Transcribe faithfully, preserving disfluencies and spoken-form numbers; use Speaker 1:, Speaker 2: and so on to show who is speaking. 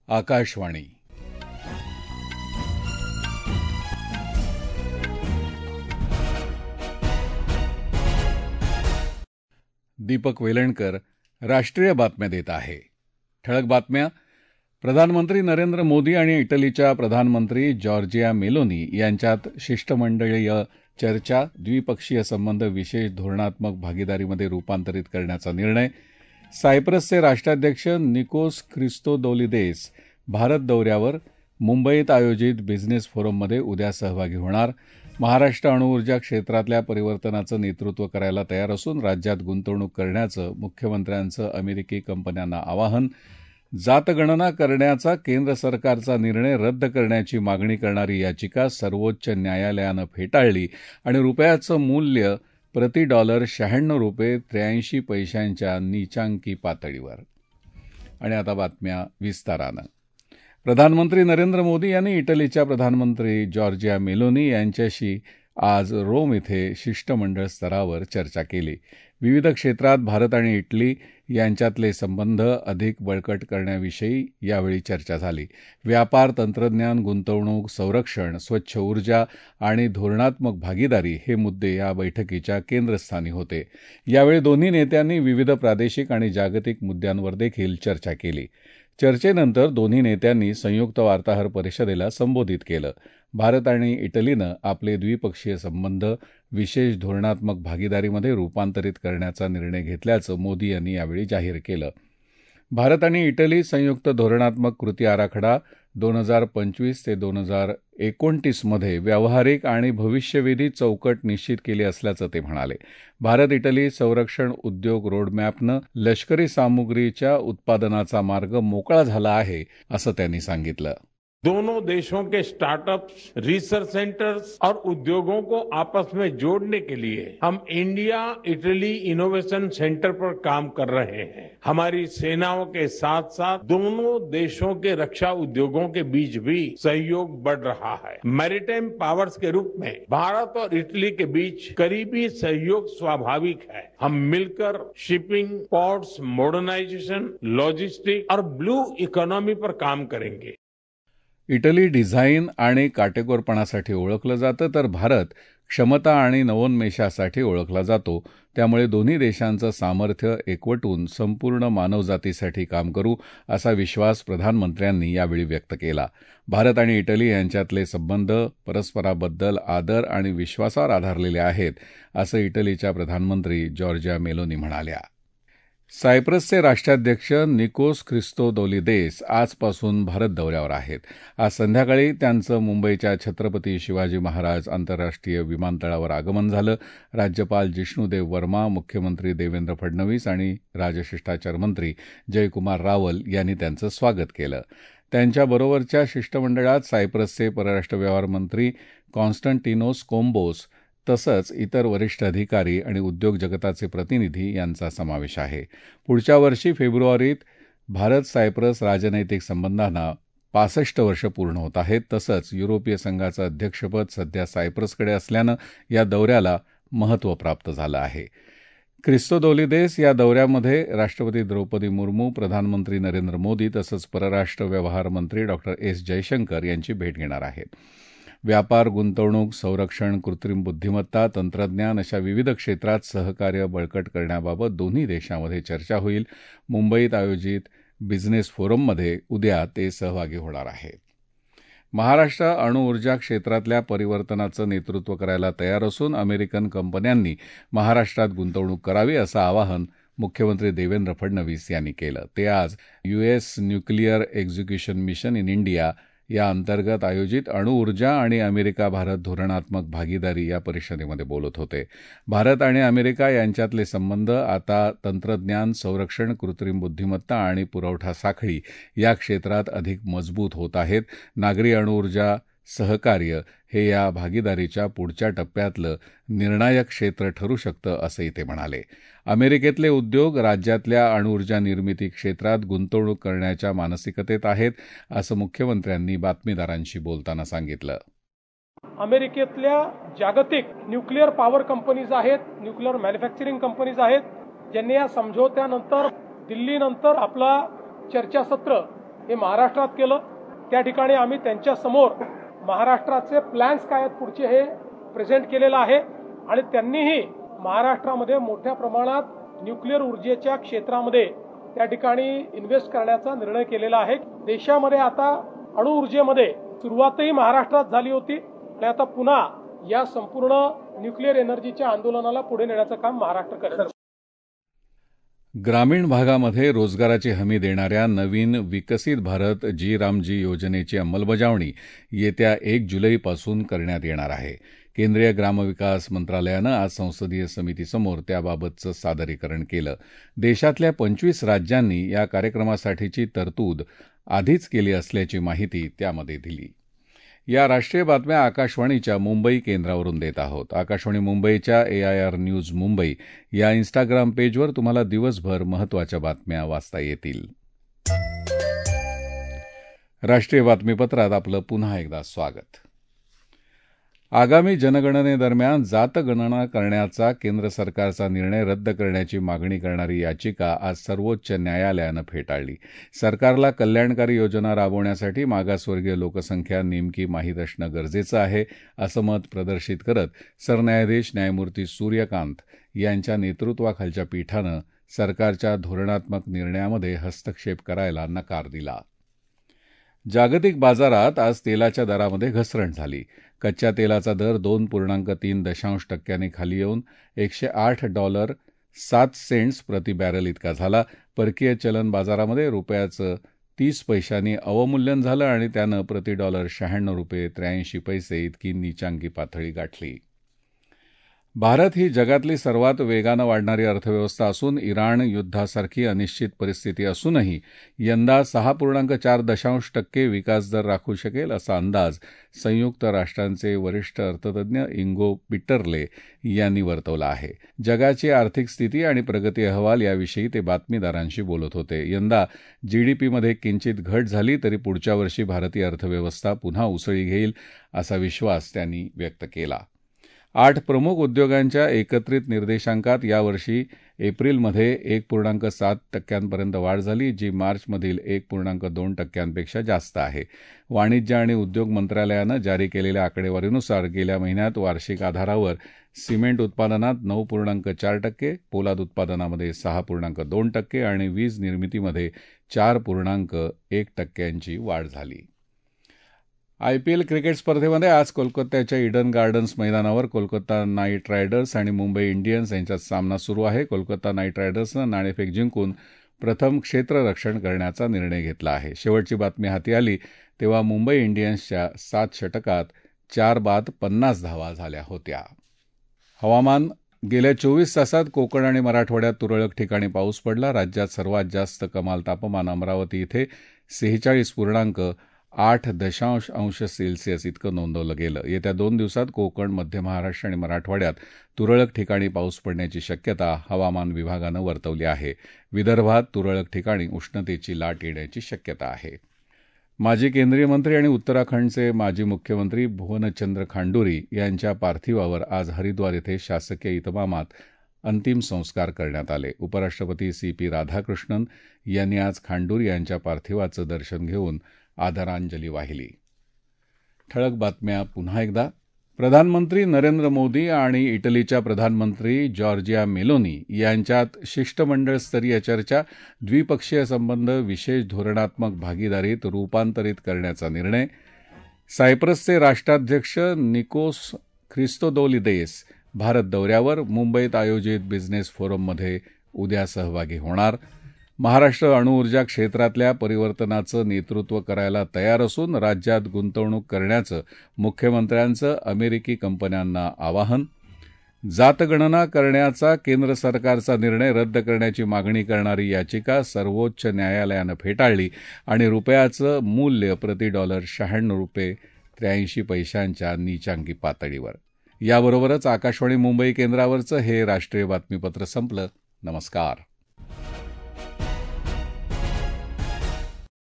Speaker 1: आकाशवाणी. दीपक वेलणकर राष्ट्रीय बातम्या देत आहे. ठळक बातम्या. प्रधानमंत्री नरेंद्र मोदी आणि इटलीच्या प्रधानमंत्री जॉर्जिया मेलोनी यांच्यात शिष्टमंडळीय चर्चा, द्विपक्षीय संबंध विशेष धोरणात्मक भागीदारीमध्ये रूपांतरित करण्याचा निर्णय. सायप्रसचे राष्ट्राध्यक्ष निकोस ख्रिस्तोदोलिदेस भारत दौऱ्यावर, मुंबईत आयोजित बिझनेस फोरममध्ये उद्या सहभागी होणार. महाराष्ट्र अणुऊर्जा क्षेत्रातल्या परिवर्तनाचं नेतृत्व करायला तयार असून राज्यात गुंतवणूक करण्याचं मुख्यमंत्र्यांचं अमेरिकी कंपन्यांना आवाहन. जातगणना करण्याचा केंद्र सरकारचा निर्णय रद्द करण्याची मागणी करणारी याचिका सर्वोच्च न्यायालयानं फेटाळली आणि रुपयाचं मूल्य प्रति डॉलर शहाण्णव रुपये त्र्याऐंशी पैशांच्या नीचांकी पातळीवर. आणि आता बातम्या विस्तारानं. प्रधानमंत्री नरेंद्र मोदी यांनी इटलीच्या प्रधानमंत्री जॉर्जिया मेलोनी यांच्याशी आज रोम इथे शिष्टमंडळ स्तरावर चर्चा केली. विविध क्षेत्रात भारत आणि इटली यांच्यातले संबंध अधिक बळकट करण्याविषयी यावेळी चर्चा झाली. व्यापार, तंत्रज्ञान, गुंतवणूक, संरक्षण, स्वच्छ ऊर्जा आणि धोरणात्मक भागीदारी हे मुद्दे या बैठकीच्या केंद्रस्थानी होते. यावेळी दोन्ही नेत्यांनी विविध प्रादेशिक आणि जागतिक मुद्द्यांवर देखील चर्चा केली. चर्चेनंतर दोन्ही नेत्यांनी संयुक्त वार्ताहर परिषदेला संबोधित केलं. भारत आणि इटलीनं आपले द्विपक्षीय संबंध विशेष धोरणात्मक भागीदारीमध्ये रूपांतरित करण्याचा निर्णय घेतल्याचं मोदी यांनी यावेळी जाहीर केलं. भारत आणि इटली संयुक्त धोरणात्मक कृती आराखडा दोन हजार पंचवीस ते दोन हजार एकोणतीसमध्ये व्यावहारिक आणि भविष्यवेधी चौकट निश्चित केली असल्याचं ते म्हणाले. भारत इटली संरक्षण उद्योग रोडमॅपनं लष्करी सामुग्रीच्या उत्पादनाचा मार्ग मोकळा झाला आहे, असं त्यांनी सांगितलं.
Speaker 2: दोनों देशों के स्टार्टअप्स, रिसर्च सेंटर्स और उद्योगों को आपस में जोड़ने के लिए हम इंडिया इटली इनोवेशन सेंटर पर काम कर रहे हैं. हमारी सेनाओं के साथ साथ दोनों देशों के रक्षा उद्योगों के बीच भी सहयोग बढ़ रहा है. मैरीटाइम पावर्स के रूप में भारत और इटली के बीच करीबी सहयोग स्वाभाविक है. हम मिलकर शिपिंग, पोर्ट्स, मॉडर्नाइजेशन, लॉजिस्टिक और ब्लू इकोनॉमी पर काम करेंगे.
Speaker 1: इटली डिझाईन आणि काटेकोरपणासाठी ओळखलं जातं, तर भारत क्षमता आणि नवोन्मेषासाठी ओळखला जातो. त्यामुळे दोन्ही देशांचं सामर्थ्य एकवटून संपूर्ण मानवजातीसाठी काम करू, असा विश्वास प्रधानमंत्र्यांनी यावेळी व्यक्त केला. भारत आणि इटली यांच्यातले संबंध परस्पराबद्दल आदर आणि विश्वासावर आधारलेले आहेत, असं इटलीच्या प्रधानमंत्री जॉर्जिया मेलोनी म्हणाल्या. सायप्रसचे राष्ट्राध्यक्ष निकोस ख्रिस्तोदोलिदेस आजपासून भारत दौऱ्यावर आहेत. आज संध्याकाळी त्यांचं मुंबईच्या छत्रपती शिवाजी महाराज आंतरराष्ट्रीय विमानतळावर आगमन झालं. राज्यपाल जिष्णुदेव वर्मा, मुख्यमंत्री देवेंद्र फडणवीस आणि राजशिष्टाचार मंत्री जयकुमार रावल यांनी त्यांचं स्वागत केलं. त्यांच्याबरोबरच्या शिष्टमंडळात सायप्रसचे परराष्ट्र व्यवहार मंत्री कॉन्स्टंटिनोस कोम्बोस तसंच इतर वरिष्ठ अधिकारी आणि उद्योग जगताचे प्रतिनिधी यांचा समावेश आहे. पुढच्या वर्षी फेब्रुवारीत भारत सायप्रस राजनैतिक संबंधांना पासष्ट वर्ष पूर्ण होत आहेत. तसंच युरोपीय संघाचं अध्यक्षपद सध्या सायप्रसकडे असल्यानं या दौऱ्याला महत्त्व प्राप्त झालं आहे. ख्रिस्तोदोलिदेस या दौऱ्यामध्ये राष्ट्रपती द्रौपदी मुर्मू, प्रधानमंत्री नरेंद्र मोदी तसंच परराष्ट्र व्यवहार मंत्री डॉक्टर एस जयशंकर यांची भेट घेणार आहेत. व्यापार, गुंतवणूक, संरक्षण, कृत्रिम बुद्धिमत्ता, तंत्रज्ञान अशा विविध क्षेत्रात सहकार्य बळकट करण्याबाबत दोन्ही देशांमध्ये चर्चा होईल. मुंबईत आयोजित बिझनेस फोरममध्ये उद्या ते सहभागी होणार आहेत. महाराष्ट्र अणुऊर्जा क्षेत्रातल्या परिवर्तनाचं नेतृत्व करायला तयार असून अमेरिकन कंपन्यांनी महाराष्ट्रात गुंतवणूक करावी, असं आवाहन मुख्यमंत्री देवेंद्र फडणवीस यांनी केलं. ते आज US nuclear execution mission in India या अंतर्गत आयोजित अणुऊर्जा आणि अमेरिका भारत धोरणात्मक भागीदारी या परिषदेमध्ये बोलत होते. भारत आणि अमेरिका यांच्यातले संबंध आता तंत्रज्ञान, संरक्षण, कृत्रिम बुद्धिमत्ता आणि पुरवठा साखळी या क्षेत्रात अधिक मजबूत होत आहेत. नागरी अणुऊर्जा सहकार्य हे या भागीदारीच्या पुढच्या टप्प्यातलं निर्णायक क्षेत्र ठरू शकतं, असंही ते म्हणाले. अमेरिकेतले उद्योग राज्यातल्या अणुऊर्जा निर्मिती क्षेत्रात गुंतवणूक करण्याच्या मानसिकतेत आहेत, असं मुख्यमंत्र्यांनी बातमीदारांशी बोलताना सांगितलं.
Speaker 3: अमेरिकेतल्या जागतिक न्यूक्लिअर पॉवर कंपनीज आहेत, न्यूक्लिअर मॅन्युफॅक्चरिंग कंपनीज आहेत, ज्यांनी या समझोत्यानंतर दिल्लीनंतर आपला चर्चासत्र हे महाराष्ट्रात केलं. त्या ठिकाणी आम्ही त्यांच्या समोर महाराष्ट्राचे प्लॅन्स काय आहेत पुढचे हे प्रेझेंट केलेलं आहे आणि त्यांनीही महाराष्ट्रामध्ये मोठ्या प्रमाणात न्यूक्लिअर ऊर्जेच्या क्षेत्रामध्ये त्या ठिकाणी इन्व्हेस्ट करण्याचा निर्णय केलेला आहे. देशामध्ये आता अणु ऊर्जेमध्ये सुरुवातही महाराष्ट्रात झाली होती आणि आता पुन्हा या संपूर्ण न्यूक्लिअर एनर्जीच्या आंदोलनाला पुढे नेण्याचं काम महाराष्ट्र करेल.
Speaker 1: ग्रामीण भागामध्ये रोजगाराची हमी देणाऱ्या नवीन विकसित भारत जी रामजी योजनेची अंमलबजावणी येत्या एक जुलैपासून करण्यात येणार आहे. केंद्रीय ग्रामविकास मंत्रालयानं आज संसदीय समितीसमोर त्याबाबतचं सादरीकरण केलं. देशातल्या पंचवीस राज्यांनी या कार्यक्रमासाठीची तरतूद आधीच केली असल्याची माहिती त्यामध्ये दिली. या राष्ट्रीय बातम्या आकाशवाणीच्या मुंबई केंद्रावरून देत आहोत. आकाशवाणी मुंबईच्या एआयआर न्यूज मुंबई या इन्स्टाग्राम पेजवर तुम्हाला दिवसभर महत्त्वाच्या बातम्या वाचता येतील. राष्ट्रीय बातमीपत्रात आपलं पुन्हा एकदा स्वागत. आगामी जनगणनेदरम्यान जातगणना करण्याचा केंद्र सरकारचा निर्णय रद्द करण्याची मागणी करणारी याचिका आज सर्वोच्च न्यायालयानं फेटाळली. सरकारला कल्याणकारी योजना राबवण्यासाठी मागासवर्गीय लोकसंख्या नेमकी माहीत असणं गरजेचं आहे, असं मत प्रदर्शित करत सरन्यायाधीश न्यायमूर्ती सूर्यकांत यांच्या नेतृत्वाखालच्या पीठानं सरकारच्या धोरणात्मक निर्णयामध्ये हस्तक्षेप करायला नकार दिला. जागतिक बाजारात आज तेलाच्या दरामध्ये घसरण झाली. कच्च्या तेलाचा दर दोन पूर्णांक तीन दशांश टक्क्यांनी खाली येऊन एकशे आठ डॉलर सात सेंट्स प्रति बॅरल इतका झाला. परकीय चलन बाजारामध्ये रुपयाचं तीस पैशांनी अवमूल्यन झालं आणि त्यानं प्रति डॉलर शहाण्णव रुपये त्र्याऐंशी पैसे इतकी नीचांकी पातळी गाठली. भारत ही जगातली सर्वात वेगानं वाढणारी अर्थव्यवस्था असून इराण युद्धासारखी अनिश्चित परिस्थिती असूनही यंदा सहा पूर्णांक चार दशांश टक्के विकासदर राखू शकेल असा अंदाज संयुक्त राष्ट्रांचे वरिष्ठ अर्थतज्ञ इंगो पिटरले यांनी वर्तवला आहे. जगाची आर्थिक स्थिती आणि प्रगती अहवाल याविषयी ते बातमीदारांशी बोलत होते. यंदा जीडीपीमध्ये किंचित घट झाली तरी पुढच्या वर्षी भारतीय अर्थव्यवस्था पुन्हा उसळी घेईल असा विश्वास त्यांनी व्यक्त केला. आठ प्रमुख उद्योगांच्या एकत्रित निर्देशांकात यावर्षी एप्रिलमध्ये एक पूर्णांक सात टक्क्यांपर्यंत वाढ झाली, जी मार्चमधील एक पूर्णांक दोन टक्क्यांपेक्षा जास्त आहे. वाणिज्य आणि उद्योग मंत्रालयानं जारी केलेल्या आकडेवारीनुसार गेल्या महिन्यात वार्षिक आधारावर सिमेंट उत्पादनात नऊ पूर्णांक चार टक्के, पोलाद उत्पादनामध्ये सहा पूर्णांक दोन टक्के आणि वीज निर्मितीमध्ये चार पूर्णांक एक टक्क्यांची वाढ झाली. आयपीएल क्रिकेट स्पर्धेमध्ये आज कोलकात्याच्या ईडन गार्डन्स मैदानावर कोलकाता नाईट रायडर्स आणि मुंबई इंडियन्स यांच्यात सामना सुरू आहे. कोलकाता नाईट रायडर्सनं नाणेफेक जिंकून प्रथम क्षेत्ररक्षण करण्याचा निर्णय घेतला आहे. शेवटची बातमी हाती आली तेव्हा मुंबई इंडियन्सच्या सात षटकात चार बाद पन्नास धावा झाल्या होत्या. हवामान. गेल्या चोवीस तासात कोकण आणि मराठवाड्यात तुरळक ठिकाणी पाऊस पडला. राज्यात सर्वात जास्त कमाल तापमान अमरावती इथे सेहेचाळीस पूर्णांक आठ दशांश अंश सेल्सिअस इतकं नोंदवलं गेलं. येत्या दोन दिवसात कोकण, मध्य महाराष्ट्र आणि मराठवाड्यात तुरळक ठिकाणी पाऊस पडण्याची शक्यता हवामान विभागानं वर्तवली आहे. विदर्भात तुरळक ठिकाणी उष्णतेची लाट येण्याची शक्यता आहे. माजी केंद्रीय मंत्री आणि उत्तराखंडचे माजी मुख्यमंत्री भुवनचंद्र खांडुरी यांच्या पार्थिवावर आज हरिद्वार इथे शासकीय इतमामात अंतिम संस्कार करण्यात आले. उपराष्ट्रपती सी पी राधाकृष्णन यांनी आज खांडुरी यांच्या पार्थिवाचं दर्शन घेऊन आदरांजली वाहिली. ठळक बातम्या पुन्हा एकदा. प्रधानमंत्री नरेंद्र मोदी आणि इटलीच्या प्रधानमंत्री जॉर्जिया मेलोनी यांच्यात शिष्टमंडळस्तरीय चर्चा. द्विपक्षीय संबंध विशेष धोरणात्मक भागीदारीत रूपांतरित करण्याचा निर्णय. सायप्रसचे राष्ट्राध्यक्ष निकोस ख्रिस्तोदोलिदेस भारत दौऱ्यावर. मुंबईत आयोजित बिझनेस फोरममध्ये उद्या सहभागी होणार. महाराष्ट्र अणुऊर्जा क्षेत्रातल्या परिवर्तनाचं नेतृत्व करायला तयार असून राज्यात गुंतवणूक करण्याचं मुख्यमंत्र्यांचं अमेरिकी कंपन्यांना आवाहन. जातगणना करण्याचा केंद्र सरकारचा निर्णय रद्द करण्याची मागणी करणारी याचिका सर्वोच्च न्यायालयानं फेटाळली आणि रुपयाचं मूल्य प्रति डॉलर शहाण्णव रुपये त्र्याऐंशी पैशांच्या नीचांकी पातळीवर. याबरोबरच आकाशवाणी मुंबई केंद्रावरचं हे राष्ट्रीय बातमीपत्र संपलं. नमस्कार.